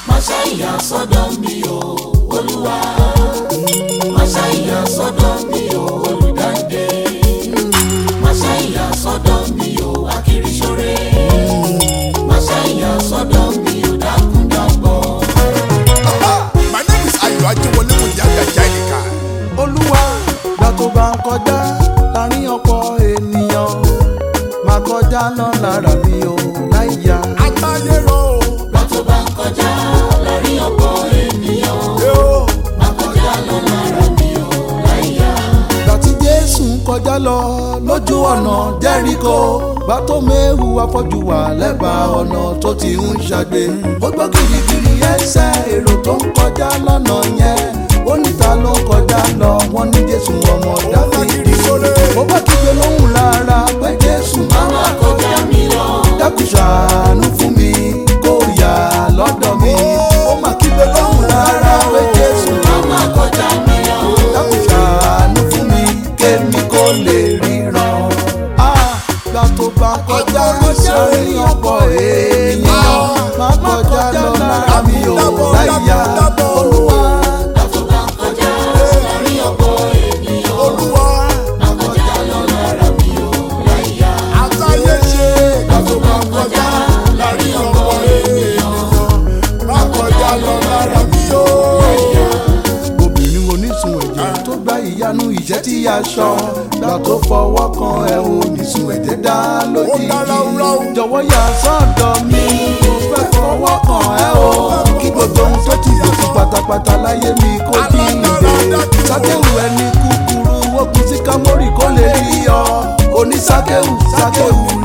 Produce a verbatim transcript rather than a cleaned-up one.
Máṣáìyà sọ́dọ̀ mi o Olúwa, Máṣáìyà sọ́dọ̀ mi o olùdáǹdè, Máṣáìyà sọ́dọ̀ mi o akiriṣore, Máṣáìyà sọ́dọ̀ mi o dákúndàbọ̀. My name is Ayọ̀ Ajẹ́wọlé Mùyágà Jáìníkà. Olúwa gbà tó bá ń kọjá láàrin ọ̀pọ̀ ènìyàn, máa kọjá lọ lára mi o láìyá. Àtàyè rọ o. Gbà tó bá ń kọjá láàrin ọ̀pọ̀ ènìyàn, máa kọjá lọ lára mi o láìyá. Gbà tí Jésù ń kọjá lọ lójú ọ̀nà Jẹ́ríkò, gbà tó méwu afọ́jú wà lẹ́bàá ọ̀nà tó ti ń ṣàgbé. Ó gbọ́ gìrìgìrì ẹsẹ̀ èrò tó ń kọjá lọ́nà yẹn, ó níta ló ń kọjá lọ, wọ́n ní Jésù ọmọ Dáfídì. Ó bá kígbe lóhùn lára pé Jésù Máa kọjá mi lọ, dákun ṣàánú fún mi kó yà lọ́dọ̀ mi. Ó mà kígbe lóhùn lára pé Jésù máa kọjá mi lọ. dákun ṣàánú fún mi kémi kó lè ríran. Gbà tó bá kọjá sórí ọ̀pọ̀ ènìyàn, má kọjá lọ lára mi ò láyà. Olúwa Gbà tó bá ń kọjá láàrin ọ̀pọ̀ ènìyàn, Olúwa máa kọjá lọ lára mi o láìyá. àtàyè ṣe. Gbà tó bá ń kọjá láàrin ọ̀pọ̀ ènìyàn, Má kọjá lọ lára mi o. obìnrin onísun ẹ̀jẹ̀ tó gba ìyanu ìṣẹ́ tí aṣọ, gbà tó fọwọ́ kan ẹ̀ onísun ẹ̀jẹ̀ dá lójijì. Ó dá ráúráú. Jọ̀wọ́ yà sọ́dọ̀ mi, mo fẹ́ fọwọ́ kan ẹ̀ o, kí gbogbo ohun tó ti lò sí pátápátá láyé mi kó jíǹde. Sákéwù ẹni kúkúrú wọ́n kú sí Kámórì kó lè rí ọ, oní sákéwù sákéwù